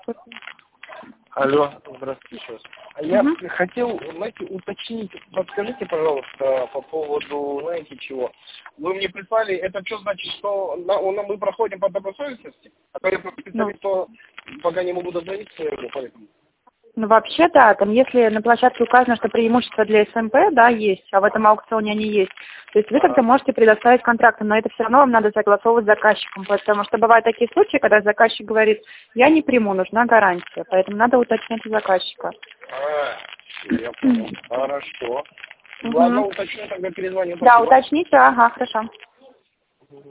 Здравствуйте. Алло, здравствуйте еще раз. Я хотел, знаете, уточнить, подскажите, пожалуйста, по поводу, знаете, чего. Вы мне прислали, это что значит, что мы проходим по добросовестности? А то я просто специалист, то пока не могу дозвониться, поэтому. Ну, вообще, да, там, если на площадке указано, что преимущества для СМП, да, есть, а в этом аукционе они есть, то есть вы тогда можете предоставить контракты, но это все равно вам надо согласовывать с заказчиком, потому что бывают такие случаи, когда заказчик говорит, я не приму, нужна гарантия, поэтому надо уточнять у заказчика. Я понял. Хорошо. Ладно, уточню, тогда перезвоню. Да, уточните, ага, хорошо.